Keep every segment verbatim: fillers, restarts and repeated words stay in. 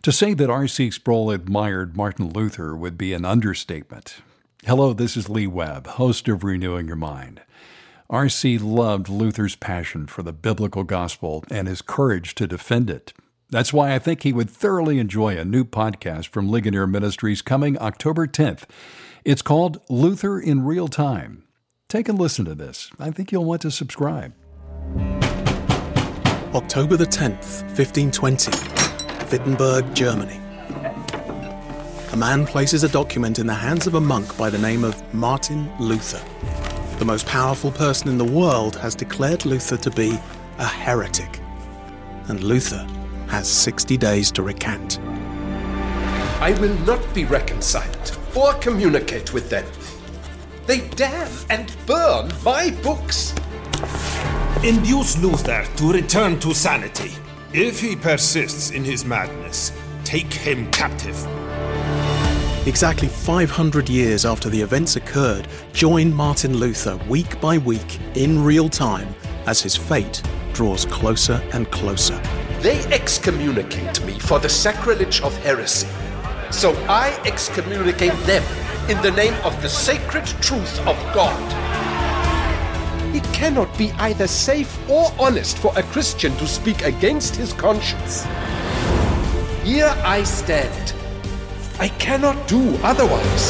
To say that R C Sproul admired Martin Luther would be an understatement. Hello, this is Lee Webb, host of Renewing Your Mind. R C loved Luther's passion for the biblical gospel and his courage to defend it. That's why I think he would thoroughly enjoy a new podcast from Ligonier Ministries coming October tenth. It's called Luther in Real Time. Take a listen to this. I think you'll want to subscribe. October the tenth, fifteen twenty, Wittenberg, Germany. A man places a document in the hands of a monk by the name of Martin Luther. The most powerful person in the world has declared Luther to be a heretic. And Luther has sixty days to recant. I will not be reconciled or communicate with them. They damn and burn my books. Induce Luther to return to sanity. If he persists in his madness, take him captive. Exactly five hundred years after the events occurred, join Martin Luther week by week in real time as his fate draws closer and closer. They excommunicate me for the sacrilege of heresy. So I excommunicate them in the name of the sacred truth of God. It cannot be either safe or honest for a Christian to speak against his conscience. Here I stand. I cannot do otherwise.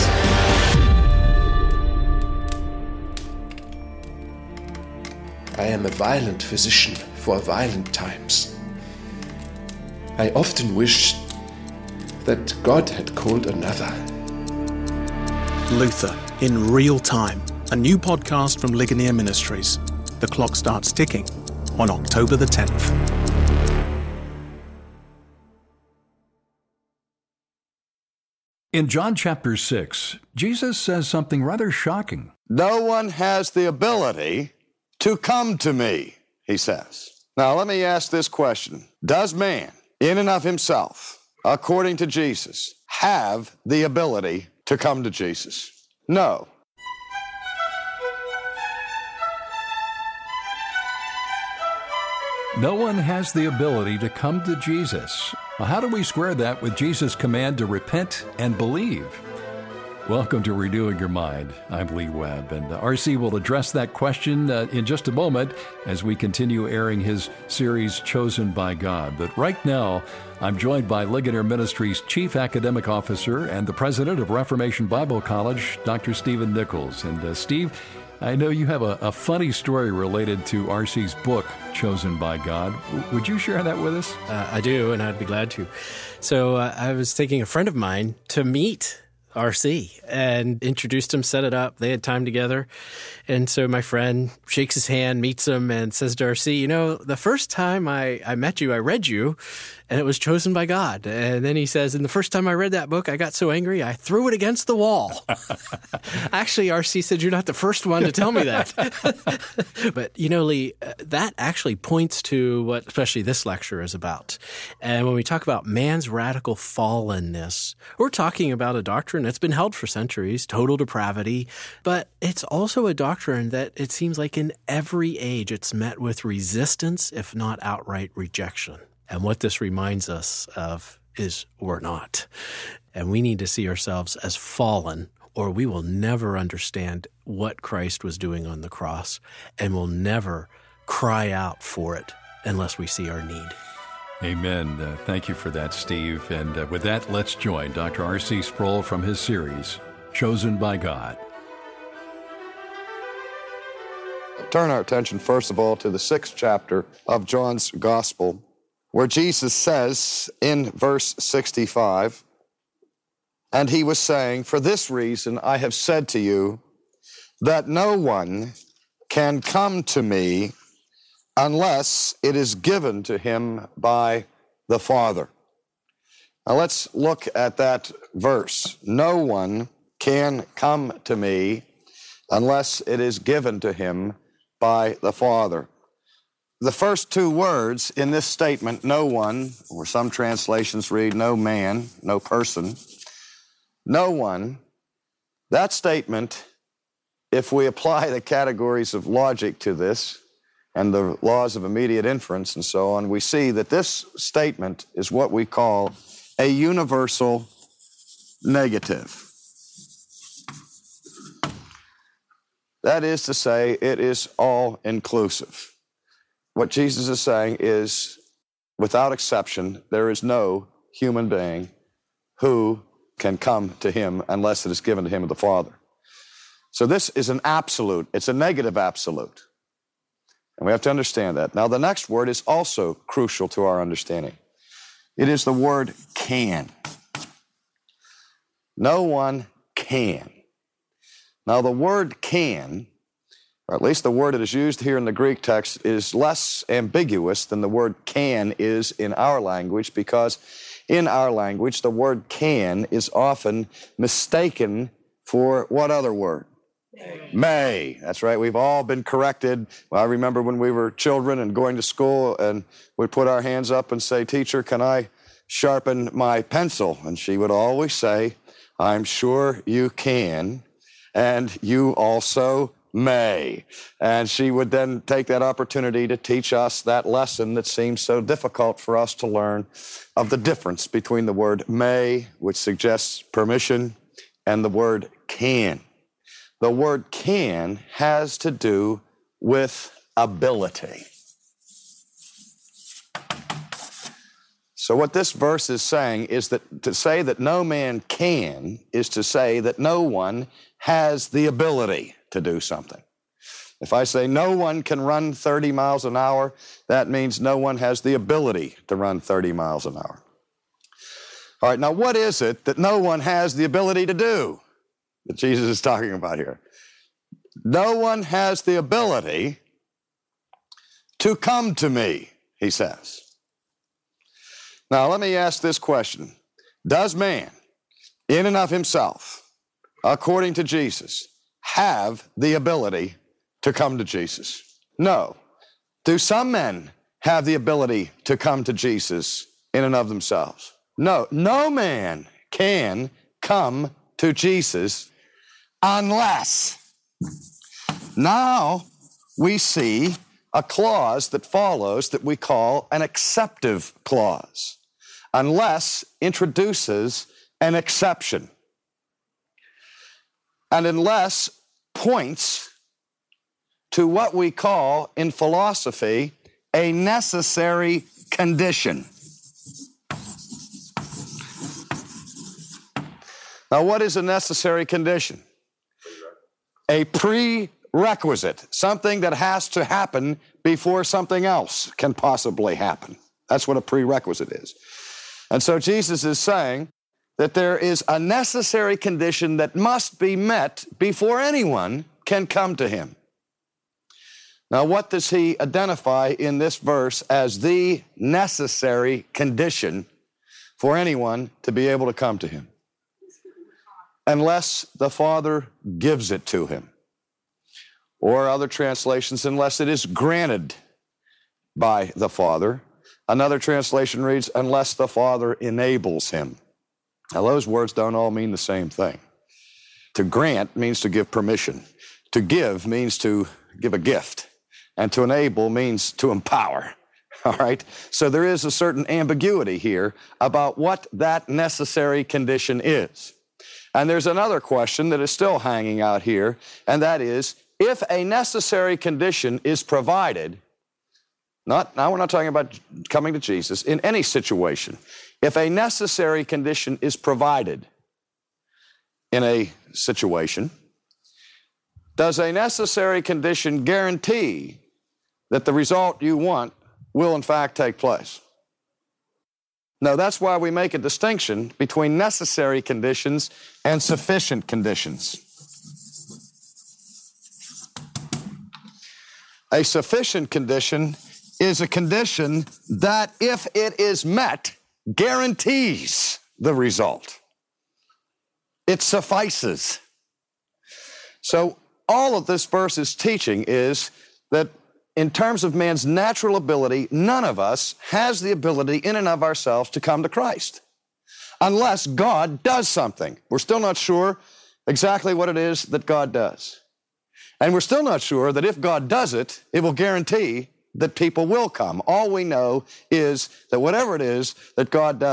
I am a violent physician for violent times. I often wish that God had called another. Luther in Real Time, a new podcast from Ligonier Ministries. The clock starts ticking on October the tenth. In John chapter six, Jesus says something rather shocking. No one has the ability to come to me, he says. Now, let me ask this question. Does man, in and of himself, according to Jesus, have the ability to come to Jesus? No. No one has the ability to come to Jesus. Well, how do we square that with Jesus' command to repent and believe? Welcome to Renewing Your Mind. I'm Lee Webb, and R C will address that question uh, in just a moment as we continue airing his series, Chosen by God. But right now, I'm joined by Ligonier Ministries Chief Academic Officer and the President of Reformation Bible College, Doctor Stephen Nichols. And uh, Steve, I know you have a, a funny story related to R C's book, Chosen by God. W- would you share that with us? Uh, I do, and I'd be glad to. So uh, I was taking a friend of mine to meet R C and introduced him, set it up. They had time together. And so my friend shakes his hand, meets him, and says to R C, you know, the first time I, I met you, I read you, and it was Chosen by God. And then he says, and the first time I read that book, I got so angry, I threw it against the wall. Actually, R C said, you're not the first one to tell me that. But, you know, Lee, that actually points to what especially this lecture is about. And when we talk about man's radical fallenness, we're talking about a doctrine that's been held for centuries, total depravity, but it's also a doctrine that it seems like in every age it's met with resistance, if not outright rejection. And what this reminds us of is we're not. And we need to see ourselves as fallen, or we will never understand what Christ was doing on the cross, and will never cry out for it unless we see our need. Amen. Uh, thank you for that, Steve. And uh, with that, let's join Doctor R C Sproul from his series, Chosen by God. Turn our attention, first of all, to the sixth chapter of John's Gospel, where Jesus says in verse sixty-five, and he was saying, for this reason I have said to you that no one can come to me unless it is given to him by the Father. Now let's look at that verse. No one can come to me unless it is given to him by the Father. The first two words in this statement, no one, or some translations read no man, no person, no one, that statement, if we apply the categories of logic to this and the laws of immediate inference and so on, we see that this statement is what we call a universal negative. That is to say, it is all-inclusive. What Jesus is saying is, without exception, there is no human being who can come to him unless it is given to him of the Father. So this is an absolute. It's a negative absolute. And we have to understand that. Now, the next word is also crucial to our understanding. It is the word can. No one can. Now, the word can, or at least the word that is used here in the Greek text, is less ambiguous than the word can is in our language, because in our language, the word can is often mistaken for what other word? May. May. That's right. We've all been corrected. Well, I remember when we were children and going to school, and we'd put our hands up and say, "Teacher, can I sharpen my pencil?" And she would always say, "I'm sure you can, and you also may." And she would then take that opportunity to teach us that lesson that seems so difficult for us to learn, of the difference between the word may, which suggests permission, and the word can. The word can has to do with ability. So what this verse is saying is that to say that no man can is to say that no one has the ability to do something. If I say no one can run thirty miles an hour, that means no one has the ability to run thirty miles an hour. All right, now what is it that no one has the ability to do that Jesus is talking about here? No one has the ability to come to me, he says. Now, let me ask this question. Does man, in and of himself, according to Jesus, have the ability to come to Jesus? No. Do some men have the ability to come to Jesus in and of themselves? No. No man can come to Jesus unless. Now we see a clause that follows that we call an exceptive clause. Unless introduces an exception. And unless points to what we call in philosophy a necessary condition. Now, what is a necessary condition? A prerequisite, something that has to happen before something else can possibly happen. That's what a prerequisite is. And so Jesus is saying that there is a necessary condition that must be met before anyone can come to him. Now, what does he identify in this verse as the necessary condition for anyone to be able to come to him? Unless the Father gives it to him. Or other translations, unless it is granted by the Father. Another translation reads, unless the Father enables him. Now, those words don't all mean the same thing. To grant means to give permission. To give means to give a gift. And to enable means to empower. All right? So there is a certain ambiguity here about what that necessary condition is. And there's another question that is still hanging out here, and that is, if a necessary condition is provided, not, now we're not talking about coming to Jesus, in any situation, if a necessary condition is provided in a situation, does a necessary condition guarantee that the result you want will in fact take place? No, that's why we make a distinction between necessary conditions and sufficient conditions. A sufficient condition is a condition that, if it is met, guarantees the result. It suffices. So all of this verse is teaching is that in terms of man's natural ability, none of us has the ability in and of ourselves to come to Christ unless God does something. We're still not sure exactly what it is that God does. And we're still not sure that if God does it, it will guarantee that people will come. All we know is that whatever it is that God does,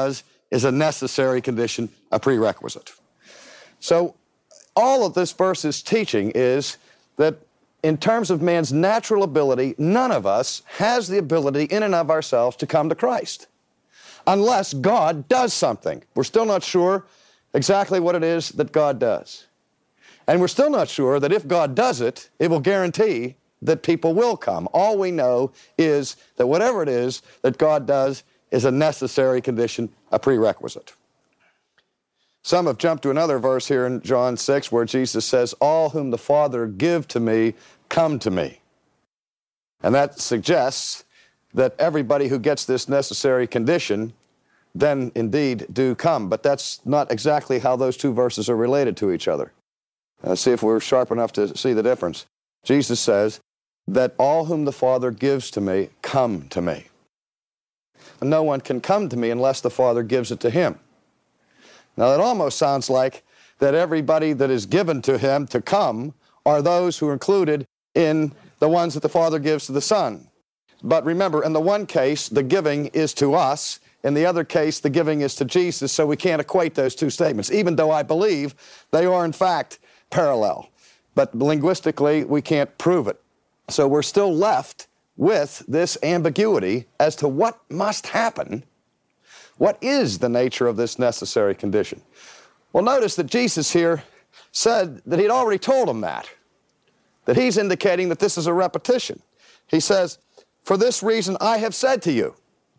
is a necessary condition, a prerequisite. So all of this verse is teaching is that in terms of man's natural ability, none of us has the ability in and of ourselves to come to Christ unless God does something. We're still not sure exactly what it is that God does. And we're still not sure that if God does it, it will guarantee that people will come. All we know is that whatever it is that God does is a necessary condition, a prerequisite. Some have jumped to another verse here in John six where Jesus says, all whom the Father give to me, come to me. And that suggests that everybody who gets this necessary condition then indeed do come. But that's not exactly how those two verses are related to each other. Uh, see if we're sharp enough to see the difference. Jesus says that all whom the Father gives to me, come to me. And no one can come to me unless the Father gives it to him. Now, it almost sounds like that everybody that is given to him to come are those who are included in the ones that the Father gives to the Son. But remember, in the one case, the giving is to us. In the other case, the giving is to Jesus, so we can't equate those two statements, even though I believe they are, in fact, parallel. But linguistically, we can't prove it. So we're still left with this ambiguity as to what must happen. What is the nature of this necessary condition? Well, notice that Jesus here said that he'd already told them that, that he's indicating that this is a repetition. He says, for this reason I have said to you.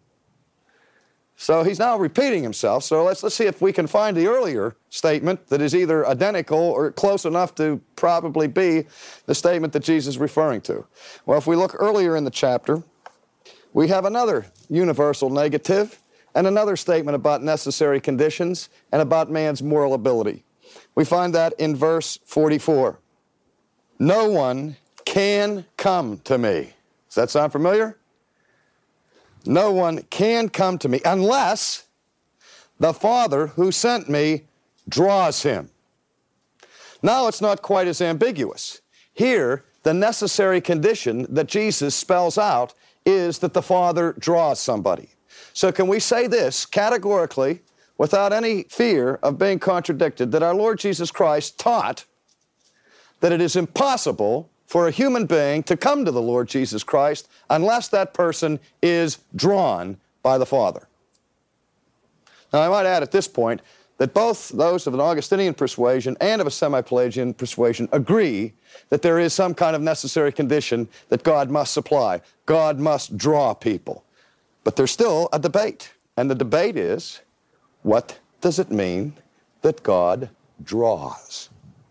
So he's now repeating himself. So let's, let's see if we can find the earlier statement that is either identical or close enough to probably be the statement that Jesus is referring to. Well, if we look earlier in the chapter, we have another universal negative and another statement about necessary conditions and about man's moral ability. We find that in verse forty-four. No one can come to me. Does that sound familiar? No one can come to me unless the Father who sent me draws him. Now it's not quite as ambiguous. Here, the necessary condition that Jesus spells out is that the Father draws somebody. So can we say this categorically, without any fear of being contradicted, that our Lord Jesus Christ taught that it is impossible for a human being to come to the Lord Jesus Christ unless that person is drawn by the Father? Now, I might add at this point that both those of an Augustinian persuasion and of a semi-Pelagian persuasion agree that there is some kind of necessary condition that God must supply. God must draw people. But there's still a debate, and the debate is, what does it mean that God draws?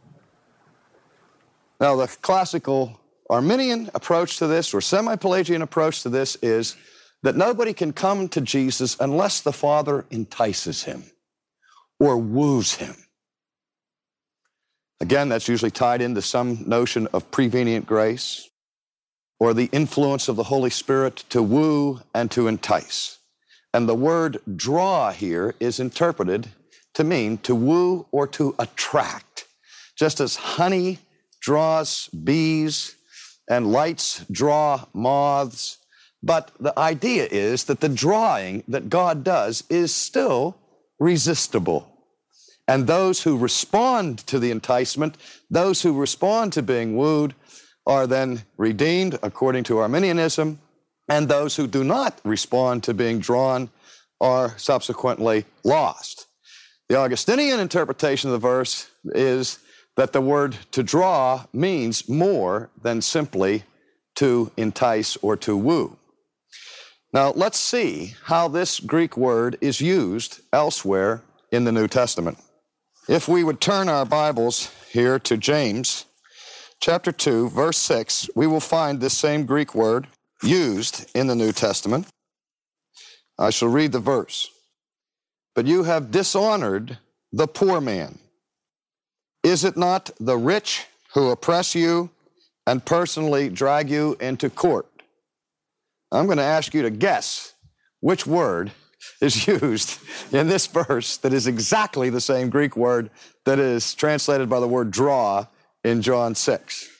Now, the classical Arminian approach to this, or semi-Pelagian approach to this, is that nobody can come to Jesus unless the Father entices him or woos him. Again, that's usually tied into some notion of prevenient grace or the influence of the Holy Spirit to woo and to entice. And the word draw here is interpreted to mean to woo or to attract. Just as honey draws bees and lights draw moths. But the idea is that the drawing that God does is still resistible. And those who respond to the enticement, those who respond to being wooed, are then redeemed according to Arminianism, and those who do not respond to being drawn are subsequently lost. The Augustinian interpretation of the verse is that the word to draw means more than simply to entice or to woo. Now, let's see how this Greek word is used elsewhere in the New Testament. If we would turn our Bibles here to James chapter two, verse six, we will find this same Greek word used in the New Testament. I shall read the verse. But you have dishonored the poor man. Is it not the rich who oppress you and personally drag you into court? I'm going to ask you to guess which word is used in this verse that is exactly the same Greek word that is translated by the word draw in John six.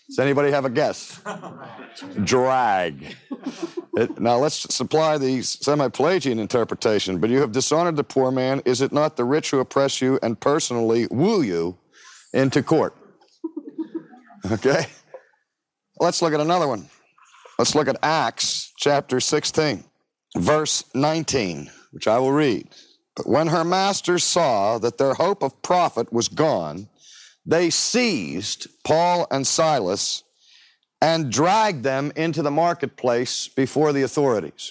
Does anybody have a guess? Drag. It, now let's supply the semi-Pelagian interpretation. But you have dishonored the poor man. Is it not the rich who oppress you and personally woo you into court? Okay? Let's look at another one. Let's look at Acts chapter sixteen, verse nineteen, which I will read. But when her masters saw that their hope of profit was gone, they seized Paul and Silas and dragged them into the marketplace before the authorities.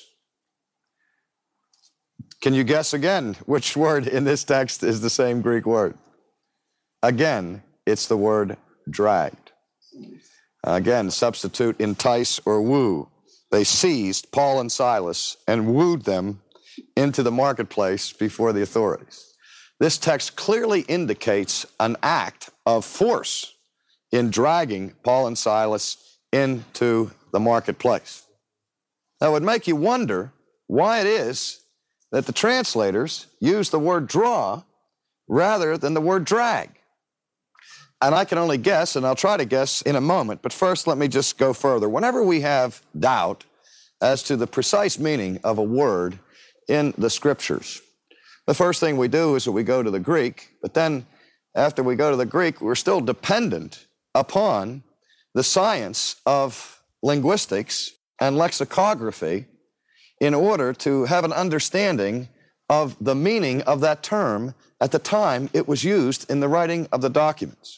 Can you guess again which word in this text is the same Greek word? Again, it's the word dragged. Again, substitute entice or woo. They seized Paul and Silas and wooed them into the marketplace before the authorities. This text clearly indicates an act of force in dragging Paul and Silas into the marketplace. That would make you wonder why it is that the translators use the word draw rather than the word drag. And I can only guess, and I'll try to guess in a moment, but first let me just go further. Whenever we have doubt as to the precise meaning of a word in the Scriptures, the first thing we do is that we go to the Greek, but then after we go to the Greek, we're still dependent upon the science of linguistics and lexicography in order to have an understanding of the meaning of that term at the time it was used in the writing of the documents.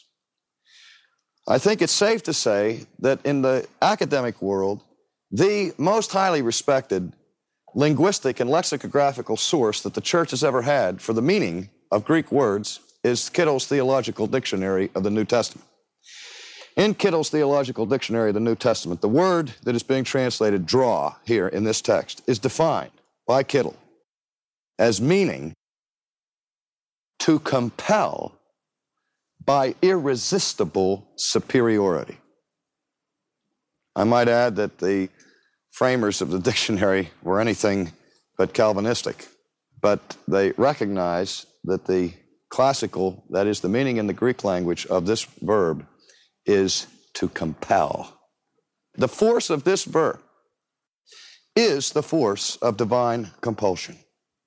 I think it's safe to say that in the academic world, the most highly respected linguistic and lexicographical source that the church has ever had for the meaning of Greek words is Kittel's Theological Dictionary of the New Testament. In Kittel's Theological Dictionary of the New Testament, the word that is being translated draw here in this text is defined by Kittel as meaning to compel by irresistible superiority. I might add that the framers of the dictionary were anything but Calvinistic, but they recognize that the classical, that is the meaning in the Greek language of this verb, is to compel. The force of this verb is the force of divine compulsion.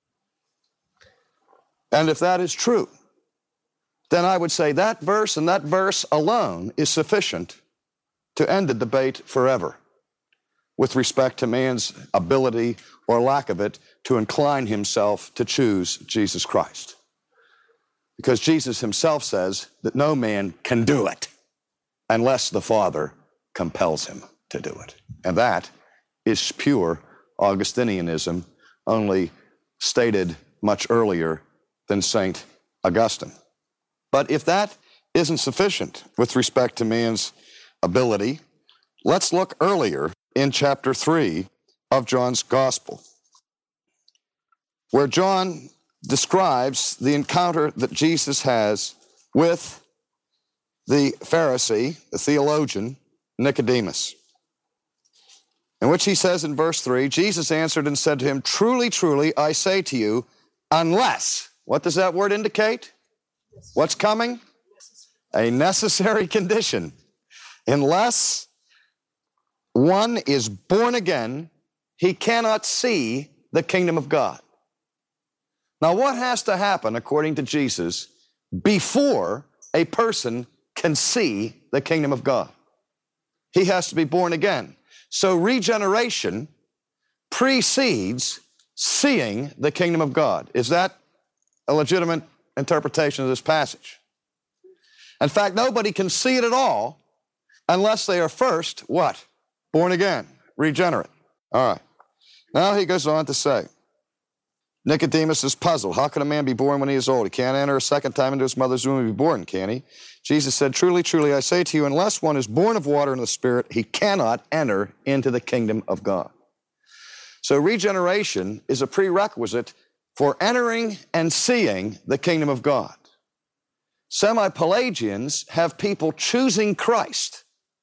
And if that is true, then I would say that verse and that verse alone is sufficient to end the debate forever with respect to man's ability or lack of it to incline himself to choose Jesus Christ. Because Jesus himself says that no man can do it unless the Father compels him to do it. And that is pure Augustinianism, only stated much earlier than Saint Augustine. But if that isn't sufficient with respect to man's ability, let's look earlier in chapter three of John's Gospel, where John describes the encounter that Jesus has with the Pharisee, the theologian, Nicodemus, in which he says in verse three, Jesus answered and said to him, "Truly, truly, I say to you, unless," what does that word indicate? What's coming? A necessary condition. Unless one is born again, he cannot see the kingdom of God. Now, what has to happen, according to Jesus, before a person can see the kingdom of God? He has to be born again. So regeneration precedes seeing the kingdom of God. Is that a legitimate interpretation of this passage? In fact, nobody can see it at all unless they are first, what? Born again, regenerate. All right. Now he goes on to say, Nicodemus is puzzled. How can a man be born when he is old? He can't enter a second time into his mother's womb and be born, can he? Jesus said, "Truly, truly, I say to you, unless one is born of water and the Spirit, he cannot enter into the kingdom of God." So regeneration is a prerequisite for entering and seeing the kingdom of God. Semi-Pelagians have people choosing Christ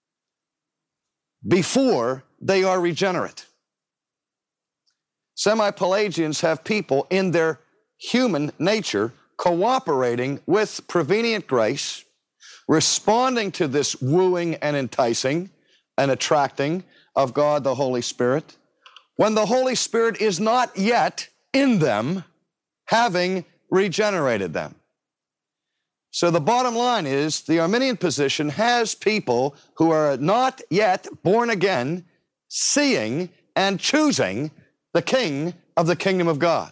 before they are regenerate. Semi-Pelagians have people in their human nature cooperating with prevenient grace, responding to this wooing and enticing and attracting of God the Holy Spirit, when the Holy Spirit is not yet in them, having regenerated them. So the bottom line is the Arminian position has people who are not yet born again, seeing and choosing the King of the kingdom of God.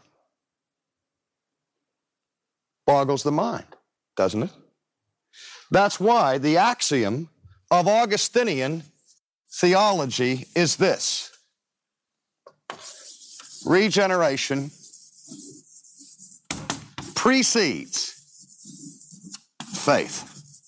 Boggles the mind, doesn't it? That's why the axiom of Augustinian theology is this: regeneration precedes faith.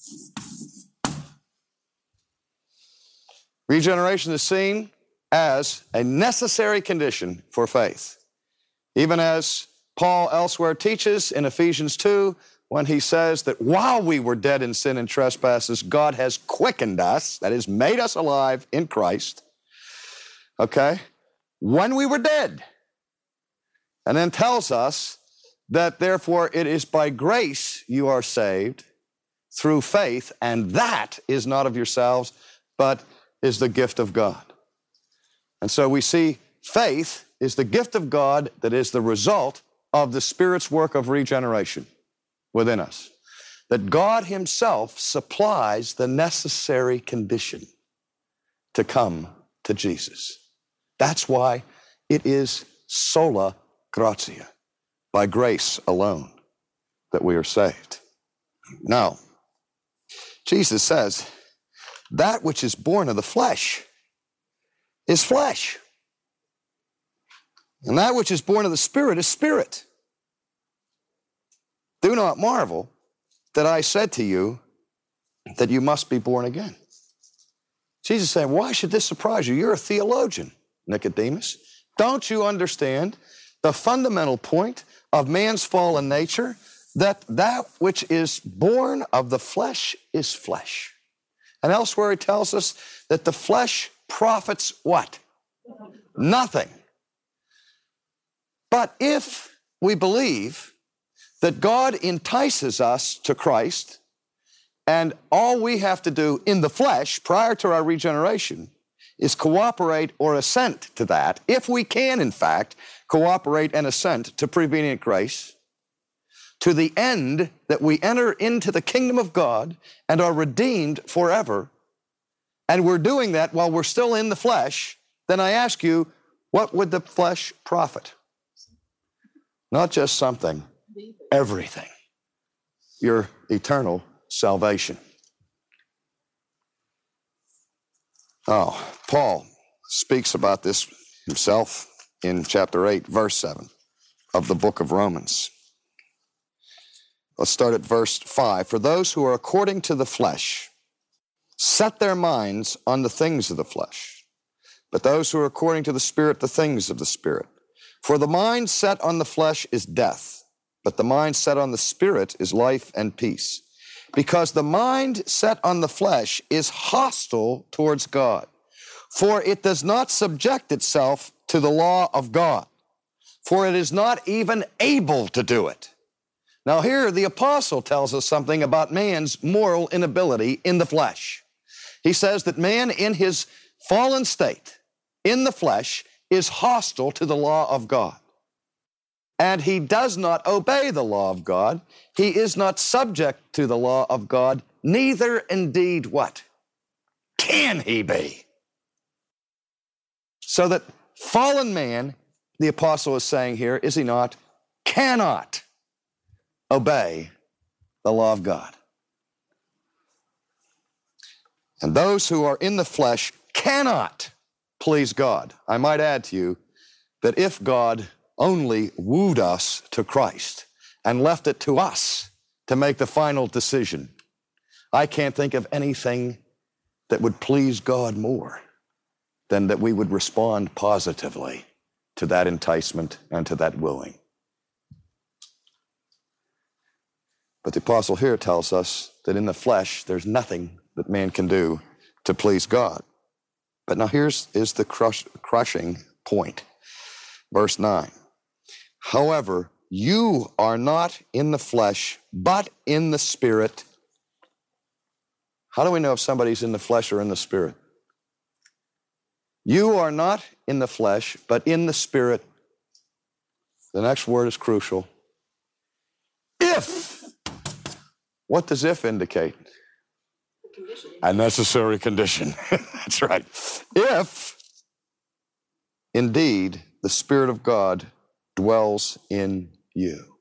Regeneration is seen as a necessary condition for faith. Even as Paul elsewhere teaches in Ephesians two, when he says that while we were dead in sin and trespasses, God has quickened us, that is, made us alive in Christ, okay, when we were dead. And then tells us that therefore it is by grace you are saved through faith, and that is not of yourselves, but is the gift of God. And so we see faith is the gift of God that is the result of the Spirit's work of regeneration within us. That God himself supplies the necessary condition to come to Jesus. That's why it is sola gratia, by grace alone, that we are saved. Now, Jesus says, that which is born of the flesh is flesh. And that which is born of the Spirit is spirit. Do not marvel that I said to you that you must be born again. Jesus said, why should this surprise you? You're a theologian, Nicodemus. Don't you understand the fundamental point of man's fallen nature, that that which is born of the flesh is flesh? And elsewhere he tells us that the flesh profits what? Nothing. But if we believe that God entices us to Christ, and all we have to do in the flesh prior to our regeneration is cooperate or assent to that, if we can, in fact, cooperate and assent to prevenient grace, to the end that we enter into the kingdom of God and are redeemed forever, and we're doing that while we're still in the flesh, then I ask you, what would the flesh profit? Not just something, everything. Your eternal salvation. Oh, Paul speaks about this himself in chapter eight, verse seven of the book of Romans. Let's start at verse five. For those who are according to the flesh set their minds on the things of the flesh, but those who are according to the Spirit, the things of the Spirit. For the mind set on the flesh is death, but the mind set on the Spirit is life and peace. Because the mind set on the flesh is hostile towards God, for it does not subject itself to the law of God, for it is not even able to do it. Now here the apostle tells us something about man's moral inability in the flesh. He says that man in his fallen state, in the flesh, is hostile to the law of God. And he does not obey the law of God. He is not subject to the law of God, neither indeed what? Can he be? So that fallen man, the apostle is saying here, is he not, cannot obey the law of God. And those who are in the flesh cannot please God. I might add to you that if God only wooed us to Christ and left it to us to make the final decision, I can't think of anything that would please God more than that we would respond positively to that enticement and to that wooing. But the apostle here tells us that in the flesh, there's nothing that man can do to please God. But now here's is the crush, crushing point. Verse nine. However, you are not in the flesh, but in the Spirit, How do we know if somebody's in the flesh or in the Spirit? You are not in the flesh, but in the Spirit. The next word is crucial. If. What does if indicate? Condition. A necessary condition. That's right. If, indeed, the Spirit of God dwells in you.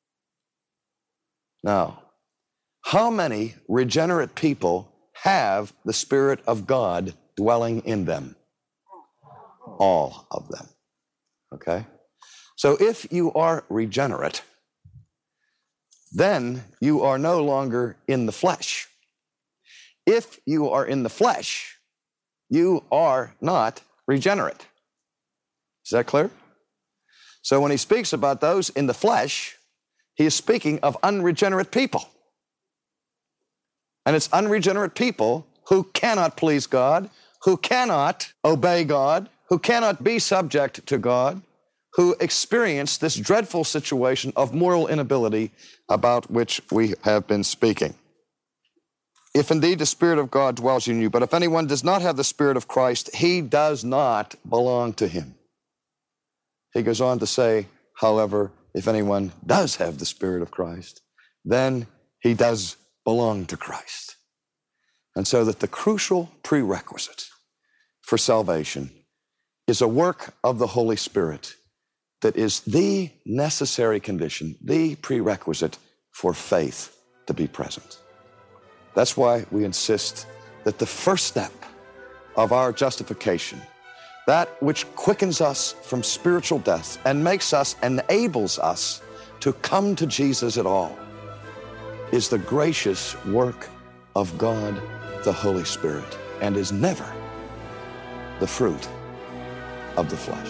Now, how many regenerate people have the Spirit of God dwelling in them? All of them. Okay? So if you are regenerate, then you are no longer in the flesh. If you are in the flesh, you are not regenerate. Is that clear? So when he speaks about those in the flesh, he is speaking of unregenerate people. And it's unregenerate people who cannot please God, who cannot obey God, who cannot be subject to God, who experience this dreadful situation of moral inability about which we have been speaking. If indeed the Spirit of God dwells in you, but if anyone does not have the Spirit of Christ, he does not belong to him. He goes on to say, however, if anyone does have the Spirit of Christ, then he does belong to Christ. And so that the crucial prerequisite for salvation is a work of the Holy Spirit that is the necessary condition, the prerequisite for faith to be present. That's why we insist that the first step of our justification, that which quickens us from spiritual death and makes us, enables us to come to Jesus at all, is the gracious work of God, the Holy Spirit, and is never the fruit of the flesh.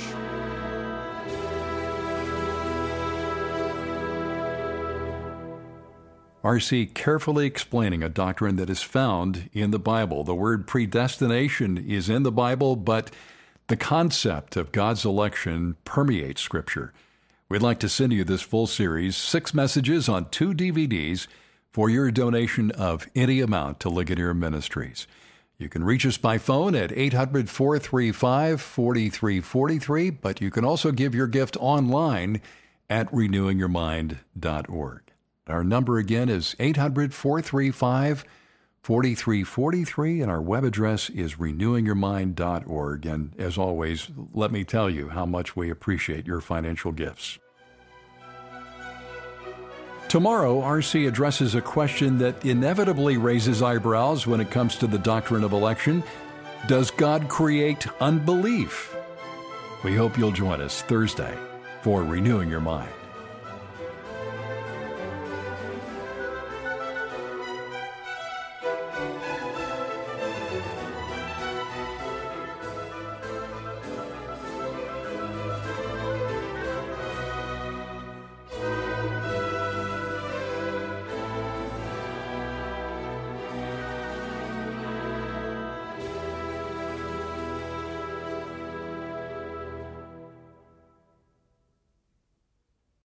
R C carefully explaining a doctrine that is found in the Bible. The word predestination is in the Bible, but the concept of God's election permeates Scripture. We'd like to send you this full series, six messages on two D V Ds, for your donation of any amount to Ligonier Ministries. You can reach us by phone at eight hundred, four three five, four three four three, but you can also give your gift online at renewing your mind dot org. Our number again is eight hundred, four three five, four three four three, and our web address is renewing your mind dot org. And as always, let me tell you how much we appreciate your financial gifts. Tomorrow, R C addresses a question that inevitably raises eyebrows when it comes to the doctrine of election. Does God create unbelief? We hope you'll join us Thursday for Renewing Your Mind.